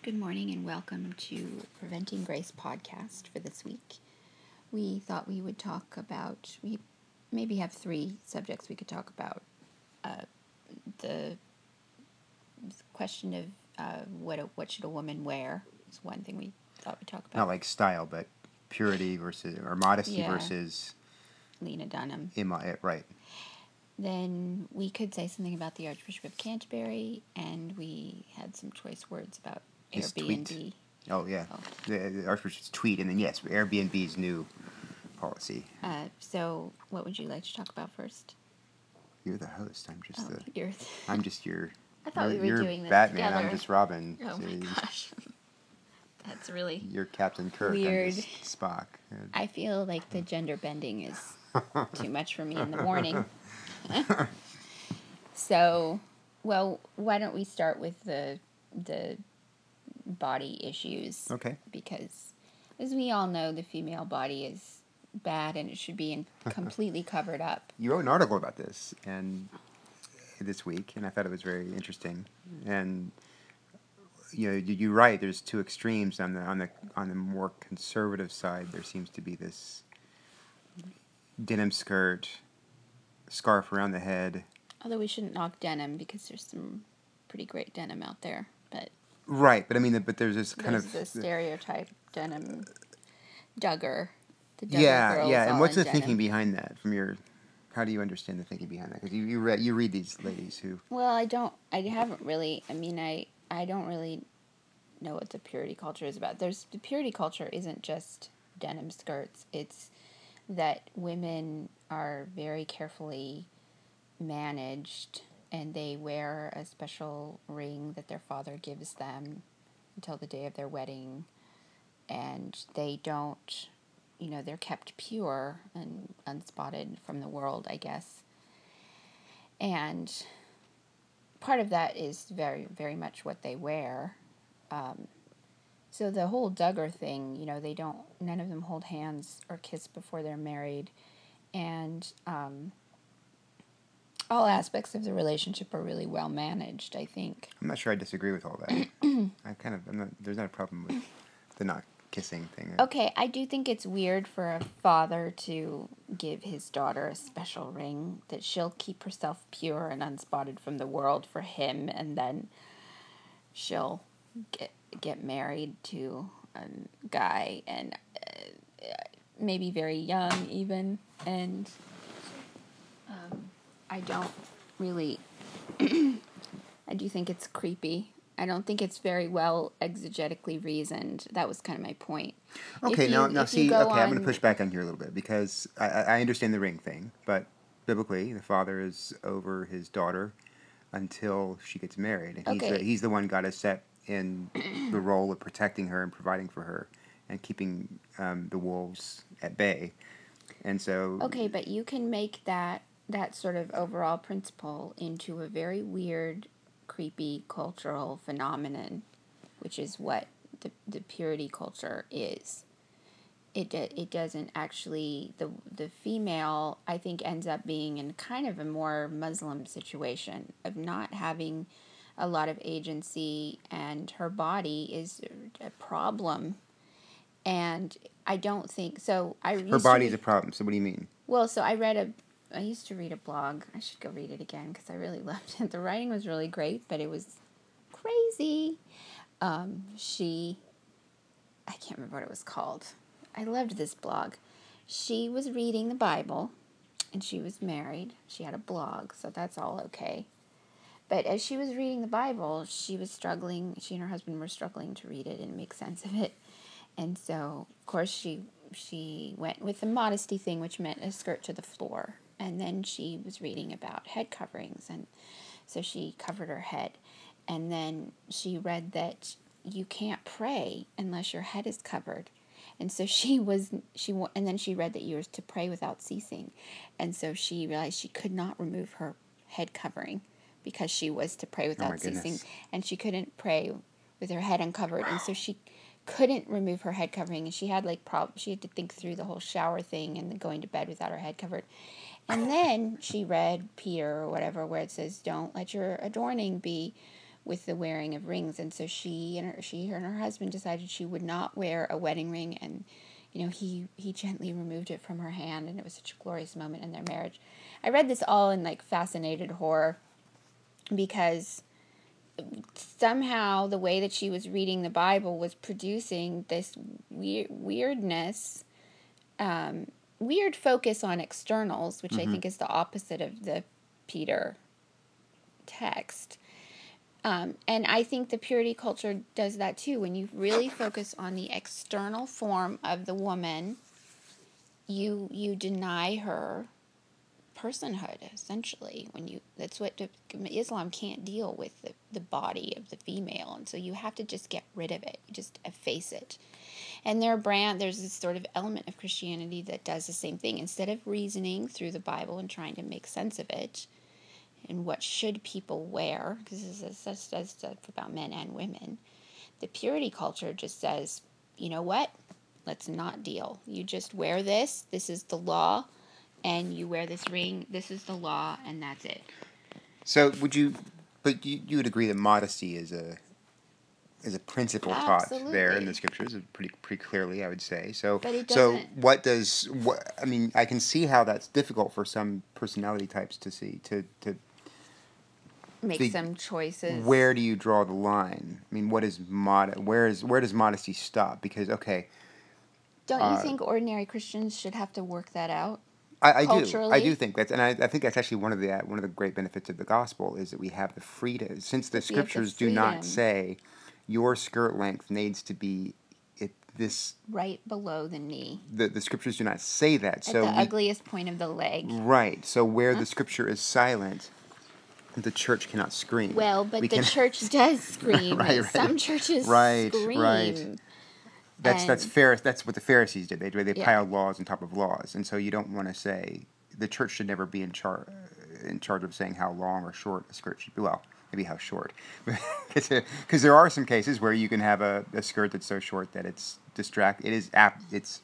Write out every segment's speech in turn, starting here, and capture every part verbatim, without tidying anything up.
Good morning and welcome to Preventing Grace podcast for this week. We thought we would talk about, we maybe have three subjects we could talk about. Uh, the question of uh, what a, what should a woman wear is one thing we thought we'd talk about. Not like style, but purity versus, or modesty Yeah. versus... Lena Dunham. Immo- right. Then we could say something about the Archbishop of Canterbury, and we had some choice words about His Airbnb. tweet. Oh, yeah. Oh. The, the Archbishop's tweet, and then, yes, Airbnb's new policy. Uh, so what would you like to talk about first? You're the host. I'm just oh, the... You're I'm just your... I thought we were you're doing this Batman, together. I'm just Robin. Oh so my gosh. That's really You're Captain Kirk. weird. I'm just Spock. I feel like the gender bending is too much for me in the morning. So, well, why don't we start with the the body issues? Okay. Because, as we all know, the female body is bad and it should be in completely covered up. You wrote an article about this and this week, and I thought it was very interesting. And you know, you're right. There's two extremes on the on the on the more conservative side. There seems to be this denim skirt, scarf around the head. Although we shouldn't knock denim because there's some pretty great denim out there, but right. But I mean, but there's this kind there's of the stereotype denim Duggar. The Duggar yeah, girls yeah. And all what's in the denim. thinking behind that? From your, how do you understand the thinking behind that? Because you you read you read these ladies who. Well, I don't. I haven't really. I mean, I I don't really know what the purity culture is about. There's the purity culture isn't just denim skirts. It's that women are very carefully managed, and they wear a special ring that their father gives them until the day of their wedding, and they don't, you know, they're kept pure and unspotted from the world, I guess. And part of that is very, very much what they wear. Um, so the whole Duggar thing, you know, they don't, none of them hold hands or kiss before they're married. And um, all aspects of the relationship are really well managed, I think. I'm not sure I disagree with all that. I kind of, I'm not, there's not a problem with the not kissing thing. Okay, I do think it's weird for a father to give his daughter a special ring that she'll keep herself pure and unspotted from the world for him, and then she'll get get married to a guy, and uh, maybe very young even, and um, I don't really, I do think it's creepy. I don't think it's very well exegetically reasoned. That was kind of my point. Okay, you, now now see, okay, on, I'm going to push back on here a little bit because I, I understand the ring thing, but biblically, the father is over his daughter until she gets married, and he's okay. the, he's the one God has set in the role of protecting her and providing for her and keeping um, the wolves at bay, and so. Okay, but you can make that that sort of overall principle into a very weird, creepy cultural phenomenon, which is what the the purity culture is. It it doesn't actually, the the female, I think, ends up being in kind of a more Muslim situation of not having a lot of agency, and her body is a problem. And I don't think so. I Her body's a problem. So what do you mean? Well, so I read a. I used to read a blog. I should go read it again because I really loved it. The writing was really great, but it was crazy. Um, she. I can't remember what it was called. I loved this blog. She was reading the Bible, and she was married. She had a blog, so that's all okay. But as she was reading the Bible, she was struggling. She and her husband were struggling to read it and make sense of it. And so, of course, she she went with the modesty thing, which meant a skirt to the floor. And then she was reading about head coverings, and so she covered her head. And then she read that you can't pray unless your head is covered. And so she was she and then she read that you were to pray without ceasing. And so she realized she could not remove her head covering because she was to pray without oh ceasing, and she couldn't pray with her head uncovered. And so she couldn't remove her head covering, and she had like prob she had to think through the whole shower thing and going to bed without her head covered. And then she read Peter or whatever, where it says, "Don't let your adorning be with the wearing of rings, and so she and her, she and her husband decided she would not wear a wedding ring, and you know he he gently removed it from her hand, and it was such a glorious moment in their marriage. I read this all in like fascinated horror because somehow the way that she was reading the Bible was producing this weird weirdness, um, weird focus on externals, which Mm-hmm. I think is the opposite of the Peter text. Um, and I think the purity culture does that too. When you really focus on the external form of the woman, you you deny her personhood, essentially. When you that's what Islam can't deal with, the, the body of the female, and so you have to just get rid of it. You just efface it. And their brand, there's this sort of element of Christianity that does the same thing. Instead of reasoning through the Bible and trying to make sense of it, and what should people wear, because this is says stuff about men and women, the purity culture just says, you know what? Let's not deal. You just wear this. This is the law. And you wear this ring. This is the law, and that's it. So would you, but you, you would agree that modesty is a is a principle taught there in Absolutely. the scriptures, pretty pretty clearly, I would say. So But it so doesn't what does what I mean? I can see how that's difficult for some personality types to see to to make fig- some choices. where do you draw the line? I mean, what is mod? Where is where does modesty stop? Because okay, Don't you uh, think ordinary Christians should have to work that out? I, I do. I Culturally? do think that's, and I, I think that's actually one of the one of the great benefits of the gospel is that we have the freedom. Since the That we have the scriptures do not freedom. say your skirt length needs to be it this Right below the knee. the the scriptures do not say that. At So the we ugliest point of the leg. right. So where Huh? the scripture is silent, the church cannot scream. Well, but we the can, church does scream. right, right, Some churches right, scream. right. That's that's And- fair. That's what the Pharisees did. They they Yeah. piled laws on top of laws, and so you don't want to say the church should never be in charge in charge of saying how long or short a skirt should be. Well, maybe how short, because there are some cases where you can have a, a skirt that's so short that it's distract. It is apt. It's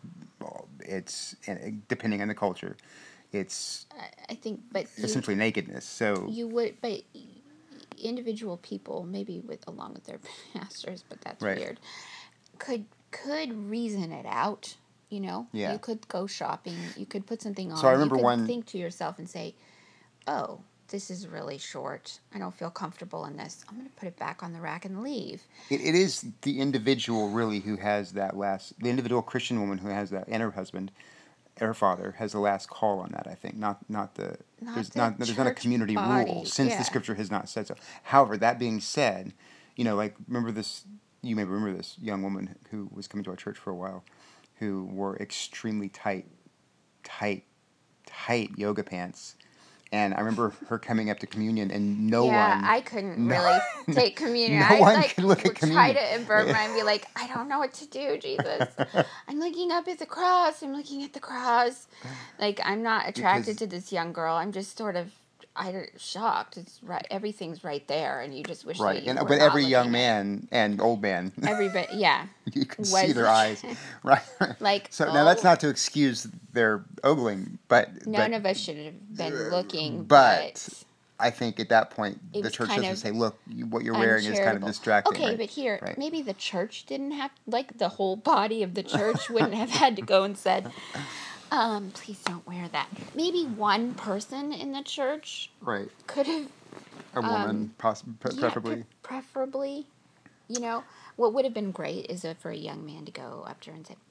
it's depending on the culture, it's I think, but you, essentially nakedness. So you would, but individual people, maybe with along with their pastors, but that's Right. weird. Could could reason it out, you know? Yeah. You could go shopping. You could put something on. So I remember you could one- think to yourself and say, "Oh, this is really short. I don't feel comfortable in this. I'm going to put it back on the rack and leave." It, it is the individual really who has that last, the individual Christian woman who has that, and her husband, her father has the last call on that. I think not not the Not there's the not there's not a church community body, rule since yeah. the scripture has not said so. However, that being said, you know, like remember this. You may remember this young woman who was coming to our church for a while, who wore extremely tight, tight, tight yoga pants. And I remember her coming up to communion, and no yeah, one. I couldn't no- really take communion. no I one like could look at would try communion. to invert mine and be like, I don't know what to do, Jesus. I'm looking up at the cross. I'm looking at the cross. Like I'm not attracted Because- to this young girl. I'm just sort of I shocked. It's right. Everything's right there, and you just wish Right, that you and were but not every young looking at- man and old man, Everybody, yeah. you can was- see their eyes, right? Like, so now that's oh. not to excuse their ogling, but None but, of us should have been looking, but but I think at that point It the was church kind doesn't of say, "Look, you, what you're wearing is kind of uncharitable. distracting." Okay, right? but here, Right. maybe the church didn't have, like the whole body of the church wouldn't have had to go and said, um, please don't wear that. Maybe one person in the church right, could have, a woman, um, poss- pre- yeah, preferably. pre- preferably, you know, what would have been great is if for a young man to go up to her and say,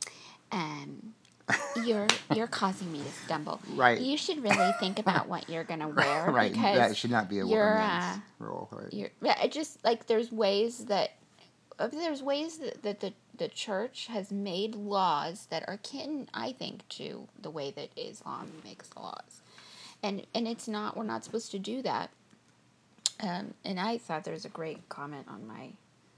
um, you're you're causing me to stumble. Right. You should really think about what you're gonna wear right, because that should not be a you're, woman's uh, role. Right. You're, yeah, it just like there's ways that uh, there's ways that, that the the church has made laws that are akin, I think, to the way that Islam makes laws, and and it's not we're not supposed to do that. Um, and I thought there was a great comment on my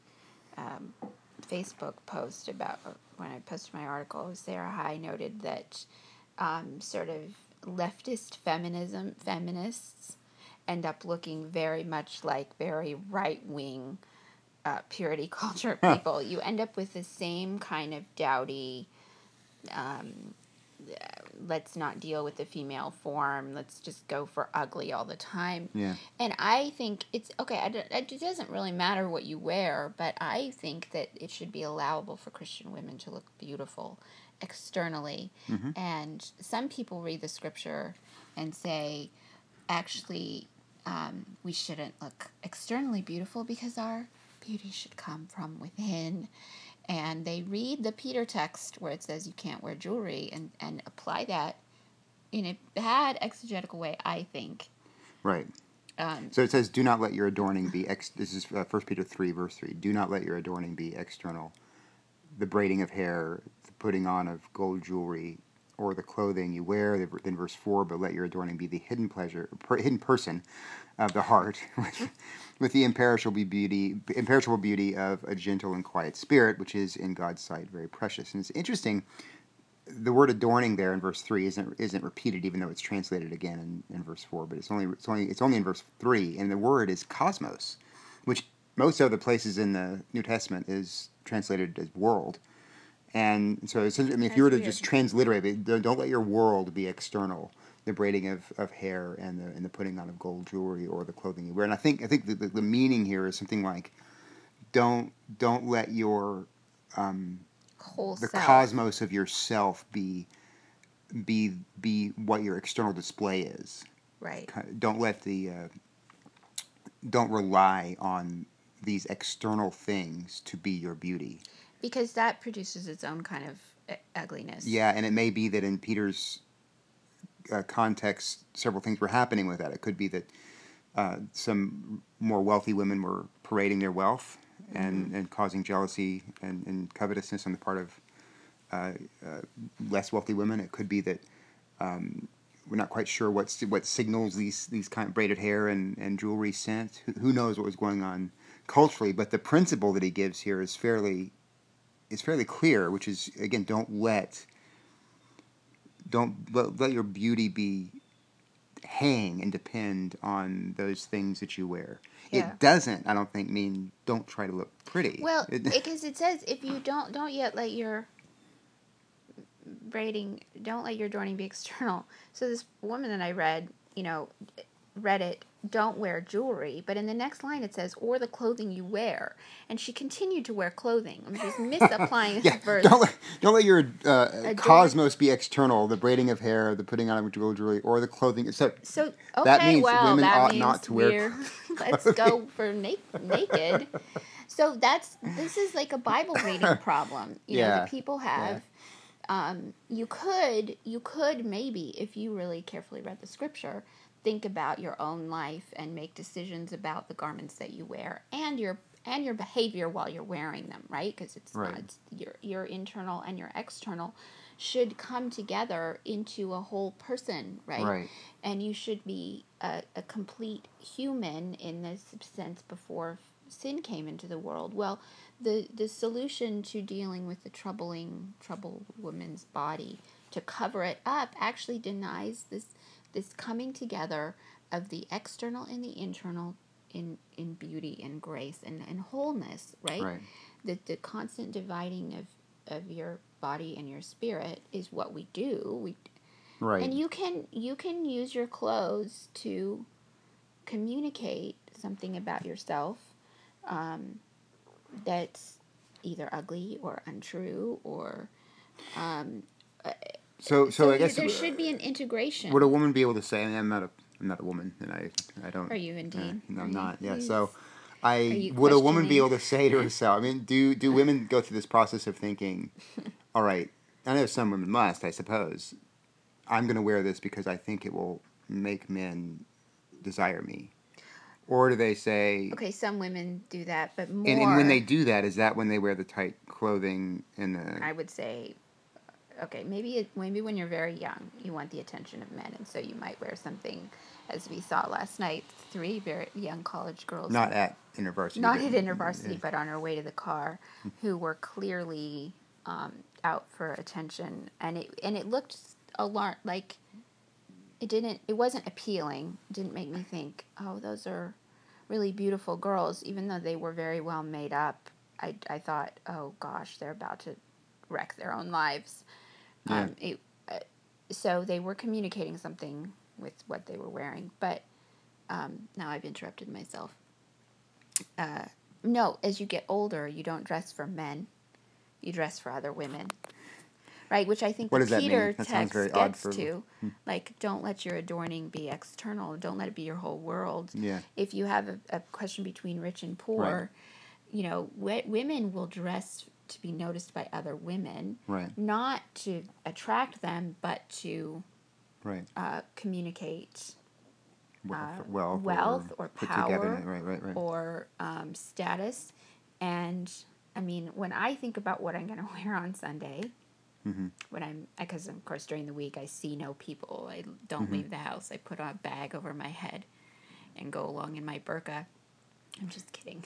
um, Facebook post about uh, when I posted my article. Sarah High noted that um, sort of leftist feminism feminists end up looking very much like very right-wing uh, purity culture people. You end up with the same kind of dowdy, um, let's not deal with the female form. Let's just go for ugly all the time. Yeah. And I think it's okay. I don't- it doesn't really matter what you wear, but I think that it should be allowable for Christian women to look beautiful externally. Mm-hmm. And some people read the scripture and say, actually, um, we shouldn't look externally beautiful because our beauty should come from within. And they read the Peter text where it says you can't wear jewelry and, and apply that in a bad exegetical way, I think. Right. Um, So it says, do not let your adorning be, ex- this is uh, First Peter three, verse three. Do not let your adorning be external. The braiding of hair, the putting on of gold jewelry, or the clothing you wear. Then verse four, but let your adorning be the hidden pleasure, per, hidden person of the heart, with, with the imperishable beauty, imperishable beauty of a gentle and quiet spirit, which is in God's sight very precious. And it's interesting, the word adorning there in verse three isn't isn't repeated, even though it's translated again in, in verse four. But it's only it's only it's only in verse three, and the word is cosmos, which most other places in the New Testament is translated as world. And so, I mean, if you were to That's just weird. transliterate it, don't don't let your world be external. The braiding of, of hair and the and the putting on of gold jewelry or the clothing you wear. And I think I think the, the, the meaning here is something like, don't don't let your um, Whole the self. cosmos of yourself be be be what your external display is. Right. Don't let the uh, don't rely on these external things to be your beauty. Because that produces its own kind of uh, ugliness. Yeah, and it may be that in Peter's uh, context, several things were happening with that. It could be that uh, some more wealthy women were parading their wealth and, Mm-hmm. and causing jealousy and, and covetousness on the part of uh, uh, less wealthy women. It could be that um, we're not quite sure what what signals these these kind of braided hair and, and jewelry sent. Who, who knows what was going on culturally? But the principle that he gives here is fairly is fairly clear, which is, again, don't let don't let, let your beauty be hang and depend on those things that you wear. Yeah. It doesn't, I don't think, mean don't try to look pretty. Well, It- because it says if you don't don't yet let your braiding don't let your adorning be external. So this woman that I read, you know, read it, don't wear jewelry, but in the next line it says, or the clothing you wear. And she continued to wear clothing. And she's misapplying yeah, this verse. don't let, don't let your uh, Adorn- cosmos be external, the braiding of hair, the putting on of gold jewelry, or the clothing. So, So, okay, that means well, women that ought means not to we're, wear let's go for na- naked. So that's, this is like a Bible reading problem, you know, Yeah, that people have. Um, you could, you could maybe, if you really carefully read the scripture, think about your own life and make decisions about the garments that you wear and your and your behavior while you're wearing them, right? Because it's Right. not it's your your internal and your external should come together into a whole person, right? Right. And you should be a, a complete human in this sense before sin came into the world. Well, the the solution to dealing with the troubling troubled woman's body, to cover it up, actually denies this this coming together of the external and the internal in in beauty and grace and, and wholeness, right? Right. The the constant dividing of of your body and your spirit is what we do. We Right. and you can you can use your clothes to communicate something about yourself um, that's either ugly or untrue or um, So, so, so I you, guess there should be an integration. would a woman be able to say? I mean, I'm not a I'm not a woman, and I I don't. Are you Uh, indeed? no, Are I'm you? not. Yeah. Yes. So, Are I you would a woman be questioning? able to say to herself? I mean, do do women go through this process of thinking, all right, I know some women must, I suppose. I'm going to wear this because I think it will make men desire me, or do they say? Okay, some women do that, but more. And, and when they do that, is that when they wear the tight clothing and the? I would say, okay, maybe it, maybe when you're very young, you want the attention of men, and so you might wear something, as we saw last night, three very young college girls. Not at InterVarsity. Not but, at InterVarsity, but on our way to the car, who were clearly um, out for attention, and it and it looked alarm like it didn't. It wasn't appealing. It didn't make me think, oh, those are really beautiful girls, even though they were very well made up. I I thought, oh gosh, they're about to wreck their own lives. Yeah. Um, it so they were communicating something with what they were wearing, but um, now I've interrupted myself. Uh, no, as you get older, you don't dress for men, you dress for other women. Right, which I think What the does that Peter mean? That sounds text very odd gets for. to. Like, don't let your adorning be external. Don't let it be your whole world. Yeah. If you have a, a question between rich and poor, Right. you know, w- women will dress to be noticed by other women, Right. not to attract them, but to Right. uh, communicate Wealth, uh, wealth, wealth or, or put power togetherness. Right. Right. Right. or um, status. And I mean, when I think about what I'm going to wear on Sunday, Mm-hmm. when I'm, because of course during the week I see no people, I don't Mm-hmm. leave the house, I put a bag over my head and go along in my burqa. I'm just kidding.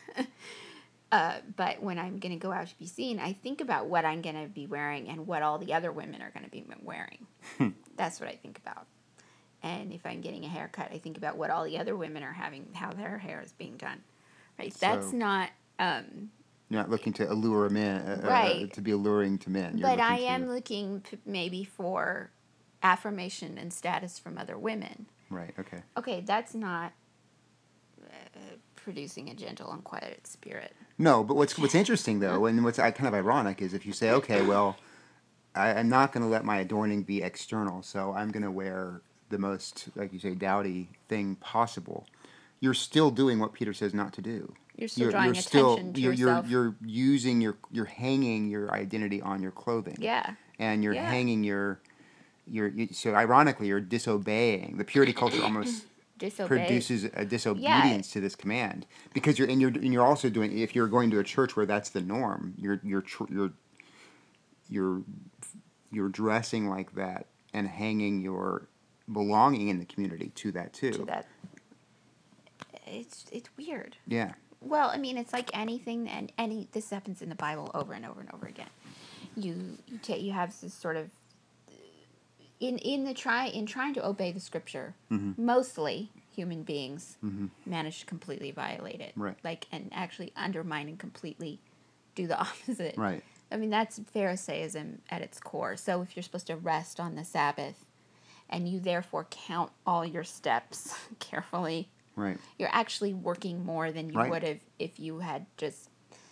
uh, but when I'm going to go out to be seen, I think about what I'm going to be wearing and what all the other women are going to be wearing. That's what I think about. And if I'm getting a haircut, I think about what all the other women are having, how their hair is being done. Right? That's So, not. Um, you're not looking to allure men, uh, right. uh, to be alluring to men. You're but I looking am to, looking p- maybe for affirmation and status from other women. Right. Okay. Okay, that's not uh, producing a gentle and quiet spirit. No, but what's what's interesting though, and what's uh, kind of ironic is if you say, okay, well, I, I'm not going to let my adorning be external, so I'm going to wear the most, like you say, dowdy thing possible. You're still doing what Peter says not to do. You're still You're drawing you're still attention to you're you're yourself. you're using your you're hanging your identity on your clothing. Yeah. And you're Yeah. hanging your your you, so ironically you're disobeying. The purity culture almost Disobey. produces a disobedience Yeah. to this command because you're and you're and you're also doing, if you're going to a church where that's the norm, you're you're tr- you're you're you're dressing like that and hanging your belonging in the community to that too. To that. It's it's weird. Yeah. Well, I mean, it's like anything, and any this happens in the Bible over and over and over again. You you take you have this sort of in in the try in trying to obey the scripture. Mm-hmm. Mostly human beings Mm-hmm. manage to completely violate it, Right. like and actually undermine and completely do the opposite. Right. I mean, that's Pharisaism at its core. So if you're supposed to rest on the Sabbath, and you therefore count all your steps carefully, Right. you're actually working more than you Right. would have if you had just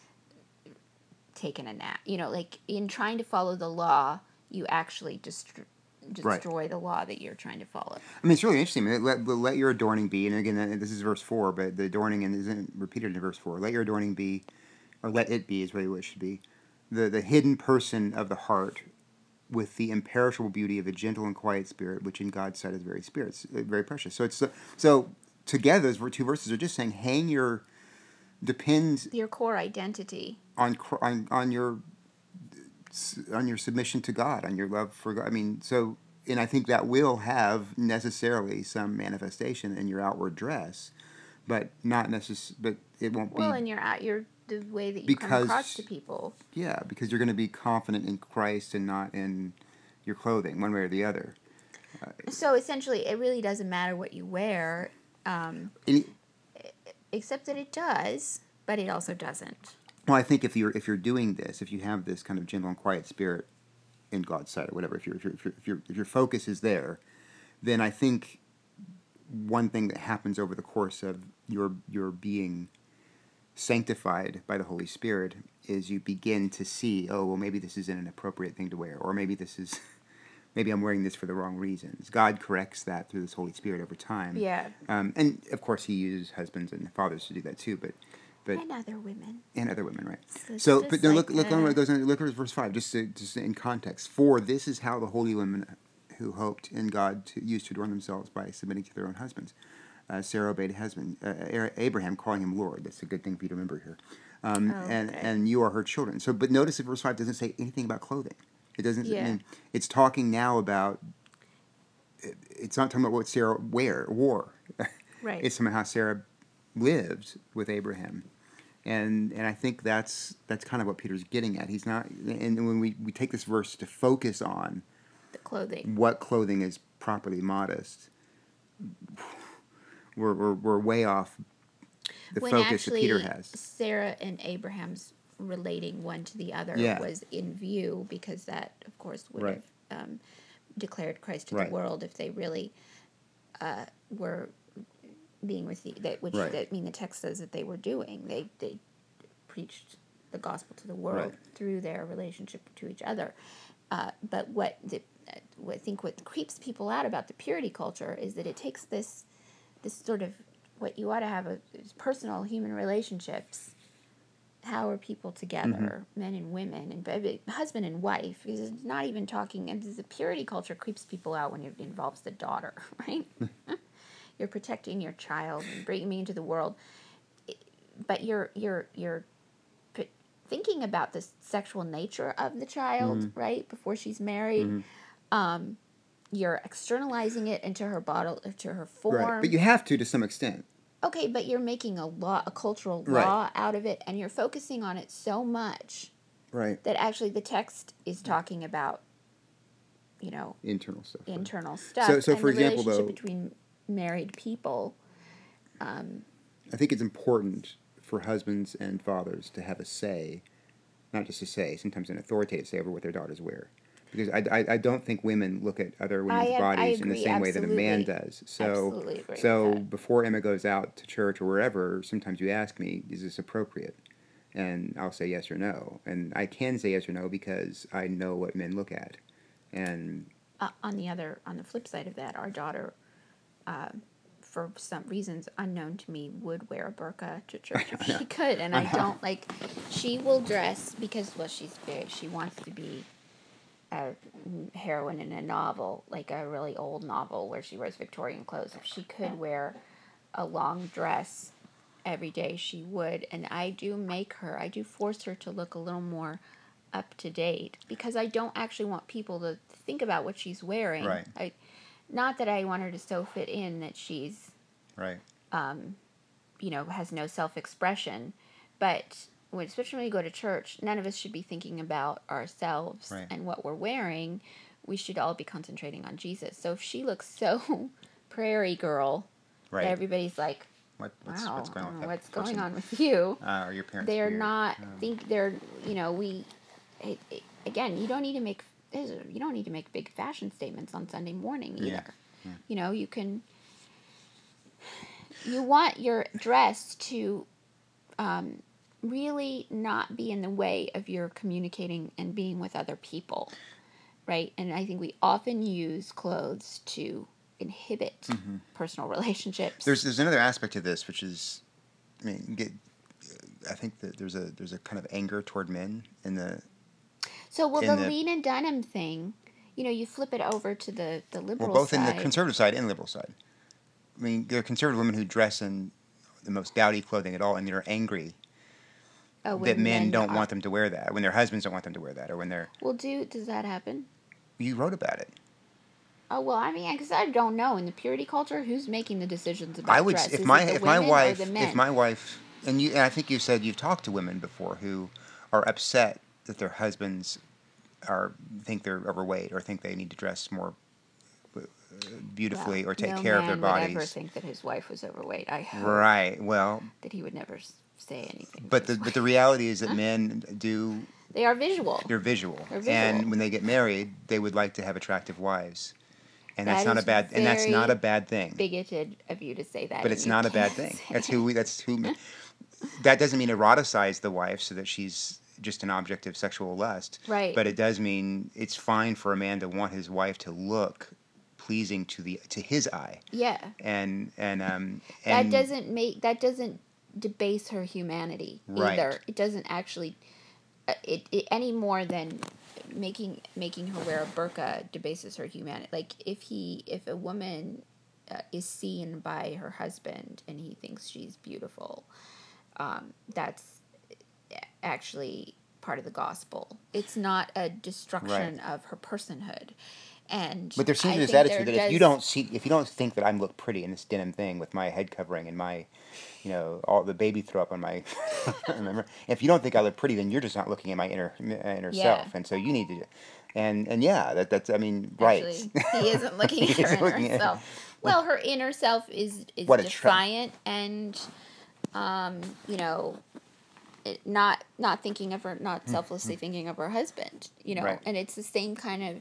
taken a nap. You know, like in trying to follow the law, you actually dest- destroy right. the law that you're trying to follow. I mean, it's really interesting. I mean, let, let your adorning be, and again, this is verse four, but the adorning isn't repeated in verse four. Let your adorning be, or let it be is really what it should be, the, the hidden person of the heart with the imperishable beauty of a gentle and quiet spirit, which in God's sight is very spirits, very precious. So it's so together, those two verses are just saying, hang your depends your core identity on on on your on your submission to God, on your love for God. I mean, so and I think that will have necessarily some manifestation in your outward dress, but not necess- But it won't well, be. and your your the way that you because, come across to people. Yeah, because you're going to be confident in Christ and not in your clothing, one way or the other. Uh, so essentially, it really doesn't matter what you wear, um, it, except that it does, but it also doesn't. Well, I think if you're if you're doing this, if you have this kind of gentle and quiet spirit in God's sight or whatever, if, you're, if, you're, if, you're, if, you're, if your focus is there, then I think one thing that happens over the course of your your being sanctified by the Holy Spirit is you begin to see, oh, well, maybe this isn't an appropriate thing to wear, or maybe this is, maybe I'm wearing this for the wrong reasons. God corrects that through this Holy Spirit over time. Yeah. Um, and of course, He uses husbands and fathers to do that too, but. But, and other women. And other women, right? So, so but no, like look, look uh, on what goes on. Look at verse five, just to, just in context. For this is how the holy women who hoped in God to, used to adorn themselves by submitting to their own husbands. Uh, Sarah obeyed husband uh, Abraham, calling him Lord. That's a good thing for you to remember here. Um, oh, and okay. and you are her children. So, but notice that verse five doesn't say anything about clothing. It doesn't. Yeah. I mean, it's talking now about. It, it's not talking about what Sarah wear wore. Right. It's about how Sarah lived with Abraham. And and I think that's that's kind of what Peter's getting at. He's not, and when we, we take this verse to focus on the clothing, what clothing is properly modest, we're we're, we're way off the when focus that Peter has. Sarah and Abraham's relating one to the other yeah. was in view because that, of course, would right. have um, declared Christ to Right. the world if they really uh, were being received. That which Right. that, I mean, the text says that they were doing. They they preached the gospel to the world Right. through their relationship to each other. Uh, but what the, I think what creeps people out about the purity culture is that it takes this this sort of what you ought to have a, is personal human relationships. How are people together, Mm-hmm. men and women, and baby- husband and wife? Because it's not even talking. And the purity culture creeps people out when it involves the daughter, right? You're protecting your child and bringing me into the world, but you're you're you're p- thinking about the sexual nature of the child, Mm-hmm. right? Before she's married, Mm-hmm. um, you're externalizing it into her bottle, to her form. Right. But you have to to some extent. Okay, but you're making a law, a cultural Right. law out of it, and you're focusing on it so much Right. that actually the text is talking about, you know, Internal stuff. right. internal stuff. So, so and for the example, relationship though, between married people. Um, I think it's important for husbands and fathers to have a say, not just a say, sometimes an authoritative say over what their daughters wear. Because I, I, I don't think women look at other women's I, I bodies in the agree, same way that a man absolutely. does. So, Absolutely agree so with that. before Emma goes out to church or wherever, sometimes you ask me, is this appropriate? And I'll say yes or no. And I can say yes or no because I know what men look at. And Uh, on the other, on the flip side of that, our daughter, uh, for some reasons unknown to me, would wear a burqa to church if she could, and I don't like. She will dress because well, she's big. She wants to be a heroine in a novel, like a really old novel where she wears Victorian clothes. If she could wear a long dress every day, she would. And I do make her, I do force her to look a little more up to date because I don't actually want people to think about what she's wearing. Right. I, not that I want her to so fit in that she's, right. um, you know, has no self-expression, but when, especially when we go to church, none of us should be thinking about ourselves Right. and what we're wearing. We should all be concentrating on Jesus. So if she looks so prairie girl, Right. that everybody's like, What, what's, wow, what's going on with that what's person? going on with you? Uh, are your parents They're weird? not Um, think they're you know we it, it, again you don't need to make you don't need to make big fashion statements on Sunday morning either. Yeah. Yeah. You know, you can you want your dress to um, really not be in the way of your communicating and being with other people, right? And I think we often use clothes to inhibit mm-hmm. personal relationships. There's there's another aspect to this, which is, I mean, you get. I think that there's a there's a kind of anger toward men in the. So, well, in the, the Lena Dunham thing, you know, you flip it over to the, the liberal well, both side. in the conservative side and liberal side. I mean, there are conservative women who dress in the most dowdy clothing at all, and they're angry oh, that men, men don't are, want them to wear that, when their husbands don't want them to wear that, or when they're. Well, do does that happen? You wrote about it. Oh well, I mean, because I don't know in the purity culture who's making the decisions about I would dress. if Is my it the if my women wife or the men? if my wife and you and I think you said you've talked to women before who are upset that their husbands are think they're overweight or think they need to dress more beautifully well, or take no care of their man bodies. would ever think that his wife was overweight. I hope Right. Well, that he would never say anything. but the but the reality is that huh? men do. They are visual. They're visual. They're visual. And when they get married, they would like to have attractive wives. And that that's not a bad and that's not a bad thing. Bigoted of you to say that. But it's not a bad thing. That's who we that's who that doesn't mean eroticize the wife so that she's just an object of sexual lust. Right. But it does mean it's fine for a man to want his wife to look pleasing to the to his eye. Yeah. And and um that and doesn't make that doesn't debase her humanity right. either. It doesn't actually uh, it, it any more than making making her wear a burqa debases her humanity. Like if he if a woman uh, is seen by her husband and he thinks she's beautiful, um, that's actually part of the gospel. It's not a destruction right. of her personhood. And but there seems to be this attitude that if you don't see, if you don't think that I look pretty in this denim thing with my head covering and my, you know, all the baby throw up on my, remember, if you don't think I look pretty, then you're just not looking at my inner inner yeah. self, and so you need to, and and yeah, that that's I mean, Actually, right. he isn't looking at her inner self. At, well, her inner self is is what defiant tra- and, um, you know. It, not not thinking of her, not selflessly thinking of her husband, you know, right. and it's the same kind of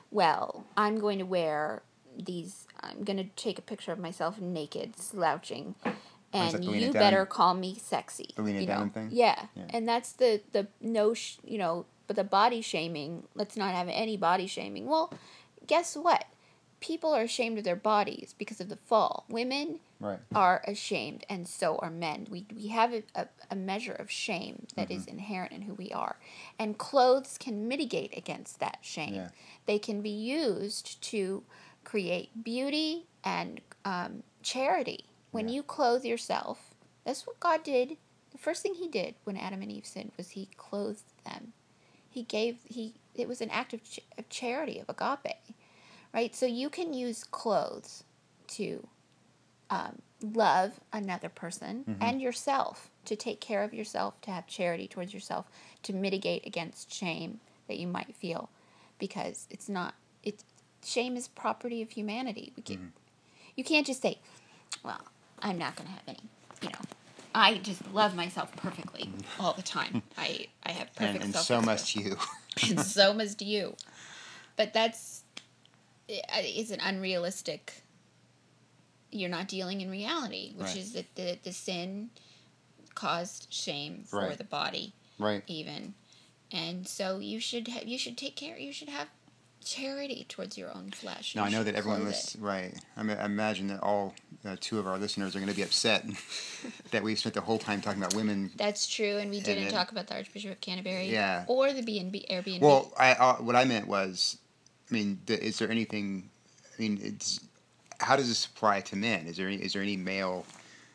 well, I'm going to wear these, I'm going to take a picture of myself naked, slouching, and that, the lean you it down? better call me sexy. The lean it you down know? thing? Yeah. Yeah. And that's the, the no, sh- you know, but the body shaming, let's not have any body shaming. Well, guess what? People are ashamed of their bodies because of the fall. Women Right. are ashamed, and so are men. We we have a, a, a measure of shame that Mm-hmm. is inherent in who we are. And clothes can mitigate against that shame. Yeah. They can be used to create beauty and um, charity. When Yeah. you clothe yourself, that's what God did. The first thing he did when Adam and Eve sinned was he clothed them. He gave, he, it was an act of, ch- of charity, of agape, right? So you can use clothes to um, love another person Mm-hmm. and yourself, to take care of yourself, to have charity towards yourself, to mitigate against shame that you might feel, because it's not, it's, shame is property of humanity. We can, Mm-hmm. You can't just say, well, I'm not going to have any, you know, I just love myself perfectly all the time. I, I have perfect And, and self so must you. and so must you. But that's, it's an unrealistic, you're not dealing in reality, which Right. is that the, the sin caused shame for Right. the body, Right. even. And so you should ha- you should take care, you should have charity towards your own flesh. Now, You I know should that everyone clothe lists, it. right. I, mean, I imagine that all uh, two of our listeners are going to be upset that we spent the whole time talking about women. That's true, and we didn't then- talk about the Archbishop of Canterbury, Yeah. or the B and B Airbnb. Well, I uh, what I meant was, I mean, th- is there anything? I mean, it's how does this apply to men? Is there any, is there any male?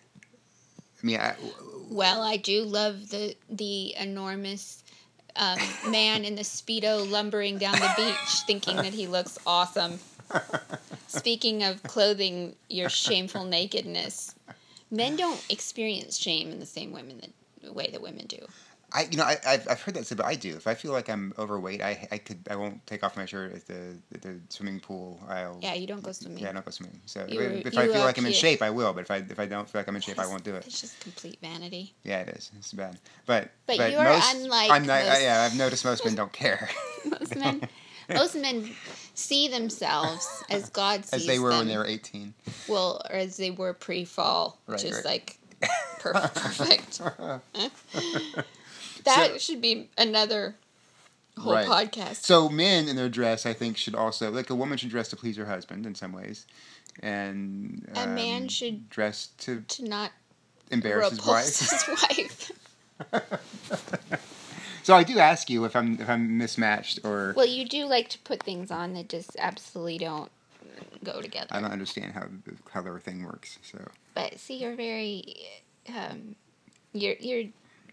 I mean, I, Well, I do love the the enormous um, man in the Speedo lumbering down the beach thinking that he looks awesome. Speaking of clothing your shameful nakedness, men don't experience shame in the same women that, way that women do. I you know I I've, I've heard that said, but I do. If I feel like I'm overweight, I I could I won't take off my shirt at the at the swimming pool. I'll Yeah, you don't go swimming. Yeah, I don't go swimming. So You- if, if you I feel are like I'm in cute. shape, I will. But if I if I don't feel like I'm in shape, I It's- won't do it. It's just complete vanity. Yeah, it is. It's bad. But But but you're most, unlike I'm not, most- yeah, I've noticed most men don't care. Most men, most men see themselves as God sees As they were them. when they were eighteen. Well, or as they were pre-fall, which Right, is right. like per- perfect. That So- should be another whole Right. podcast. So men in their dress, I think, should also, like a woman should dress to please her husband in some ways, and A man um, should- dress to to not embarrass his repulse wife. his wife. So I do ask you if I'm if I'm mismatched or Well, you do like to put things on that just absolutely don't go together. I don't understand how the color thing works. So But see, you're very, um, you're you're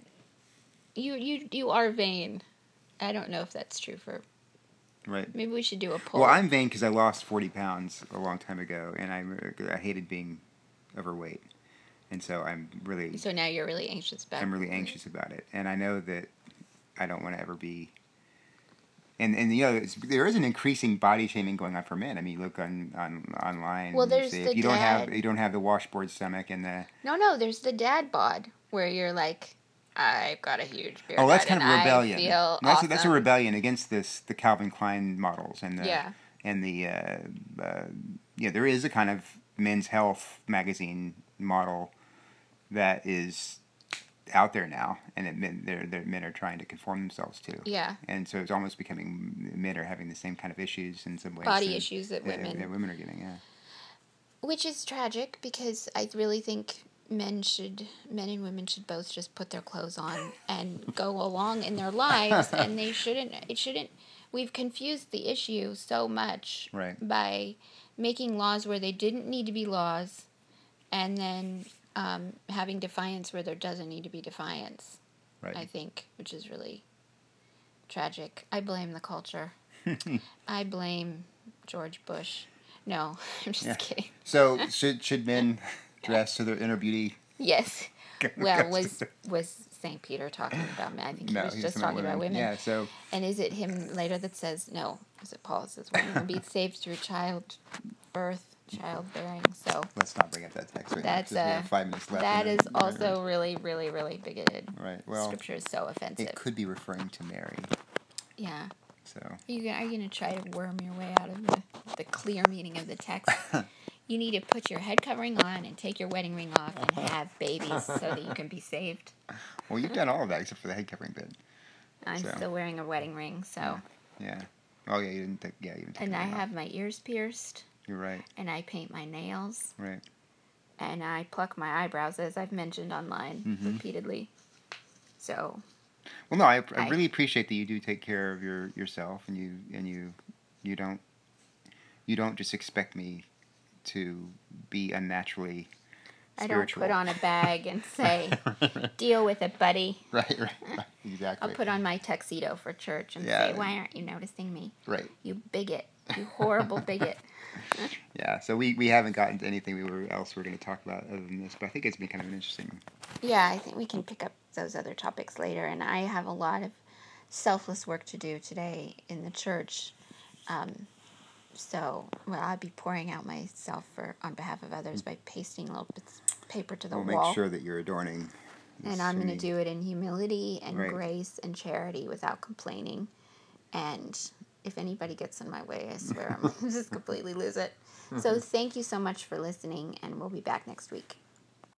you you you are vain. I don't know if that's true for. right. Maybe we should do a poll. Well, I'm vain because I lost forty pounds a long time ago, and I I hated being overweight, and so I'm really So now you're really anxious about. I'm really anxious about it, and I know that I don't want to ever be. And and you know it's, there is an increasing body shaming going on for men. I mean, you look on, on online. Well, and you there's say, the if you don't have dad- you don't have the washboard stomach and the No, no. There's the dad bod where you're like, I've got a huge beard. oh that's and kind of a rebellion. I feel that's awesome. a, that's a rebellion against this the Calvin Klein models and the Yeah. and the uh, uh, yeah there is a kind of men's health magazine model that is out there now, and that men, they're, they're, men are trying to conform themselves to. Yeah. And so it's almost becoming men are having the same kind of issues in some ways. Body that- issues that women- that women are getting. Yeah. Which is tragic because I really think men should, men and women should both just put their clothes on and go along in their lives, and they shouldn't. It shouldn't. We've confused the issue so much Right. by making laws where they didn't need to be laws, and then um, having defiance where there doesn't need to be defiance. Right. I think, which is really tragic. I blame the culture. I blame George Bush. No, I'm just Yeah. kidding. So should should men dress to their inner beauty? Yes. Well, was was Saint Peter talking about men? I think he No, was he's just talking talking about women. Yeah. So And is it him later that says no? Is it Paul that says women will be saved through child birth, childbearing? So let's not bring up that text right that's now. 'cause we uh, have five minutes left. that and is then- right, also really, really, really bigoted. Right. right. Well, Scripture is so offensive. it could be referring to Mary. Yeah. So Are you gonna, are you gonna try to worm your way out of the, the clear meaning of the text? You need to put your head covering on and take your wedding ring off and have babies so that you can be saved. well, you've done all of that except for the head covering bit. I'm So. still wearing a wedding ring, so. Yeah. yeah. Oh yeah, you didn't take. Yeah, you didn't take. And the I ring off. have my ears pierced. You're right. And I paint my nails. Right. And I pluck my eyebrows, as I've mentioned online mm-hmm. repeatedly. So. Well, no, I, I, I really appreciate that you do take care of your yourself, and you and you you don't you don't just expect me to be unnaturally spiritual. I don't put on a bag and say, deal with it, buddy. Right, right, right. Exactly. I'll put on my tuxedo for church and yeah. say, why aren't you noticing me? Right. You bigot. You horrible bigot. Yeah, so we, we haven't gotten to anything we were else we're going to talk about other than this, but I think it's been kind of an interesting. Yeah, I think we can pick up those other topics later, and I have a lot of selfless work to do today in the church. Um, so, well, I'll be pouring out myself for on behalf of others by pasting little bits of paper to the we'll wall. Make sure that you're adorning. And I'm going to do it in humility and right. grace and charity without complaining. And if anybody gets in my way, I swear I'm going to just completely lose it. So thank you so much for listening, and we'll be back next week.